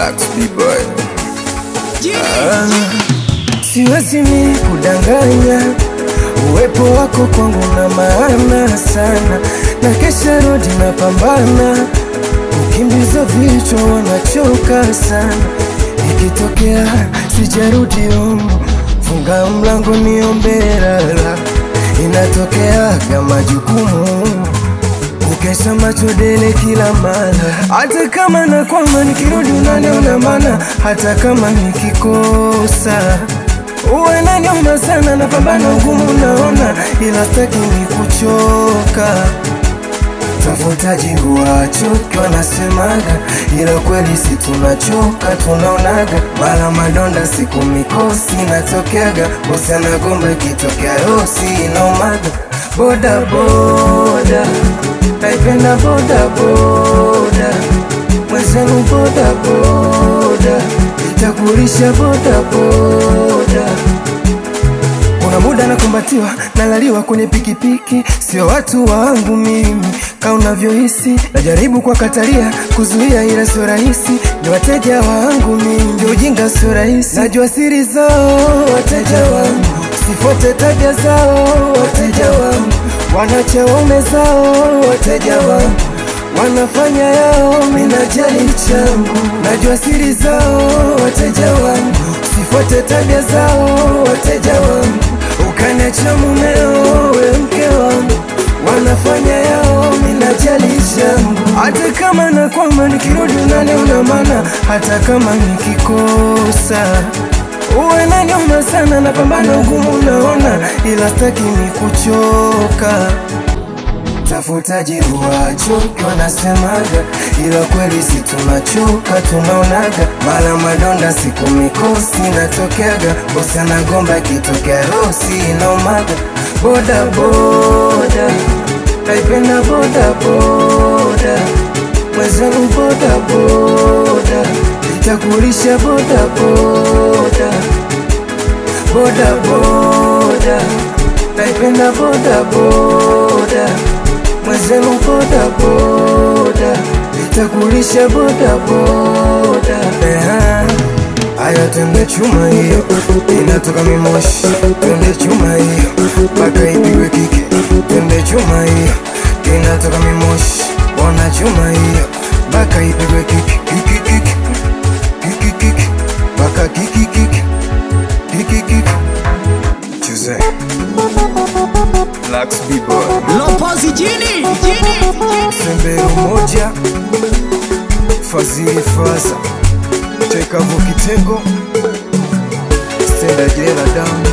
Lax B-boy. Siwezi mi kudanganya, uwepo wako kwangu na maana sana, na kesha rodi na pambana, ukimbiza vichwa wanachoka sana. Ikitokea sijarudi home, funga mlango niombe lala, inatokea kama jukumu ukesha macho dele kila mara. Hata kama nakwama nikirudi unaniona, mana hata kama nikikosa uwe naniuma sana, napambana ugumu naona, ila staki ni kuchoka. Tafuta jibu wachoki wanasemaga, ila kweli si tunachoka tunaonaga. Mala madonda siku mikosi natokeaga, bosi anagomba ikitokea rosi inaumaga. Boda boda naipenda boda boda, mwenzenu boda boda, itakulisha boda boda. Kuna muda nakumbatiwa, nalaliwa kwenye pikipiki, sio watu wangu mimi kama unavyohisi. Najaribu kwa katalia kuzuia, ila sio rahisi. Ni wateja wangu mimi, ndio ujinga sio rahisi. Najua siri zao wateja wangu, sifuate tabia zao wateja wangu, wanacha waume zao wateja wangu, wanafanya yao minajali changu. Najua siri zao wateja wangu, sifuate tabia zao wateja wangu, ukaniacha mumeo we mke wangu, wanafanya yao minajali changu. Hata kama nakwama nikirudi unaniona, mana hata kama nikikosa uwe naniuma sana, napambana ugumu naona, ila staki ni kuchoka. Tafuta jibu wachoki wanasemaga, ila kweli si tunachoka tunaonaga. Mala madonda siku mikosi natokeaga, bosi anagomba ikitokea rosi inaumaga. Boda boda naipenda boda boda, mwenzenu boda boda, itakulisha boda boda. Boda boda naipenda boda boda, mwenzenu boda boda, itakulisha boda boda. Aya twende chuma hiyo, inatoka mimoshi. Twende chuma hiyo, mpaka ipigwe kike. Twende chuma hiyo, inatoka mimoshi. Bona chuma hiyo, mpaka ipigwe kike. Kiki kiki, kiki kiki, mpaka kiki kiki, kiki kiki. Chuze Lax B-boy. Lopozi jini Sembero moja, Fazili Faza, Chekavu Kitengo, Stenda Jela Damu.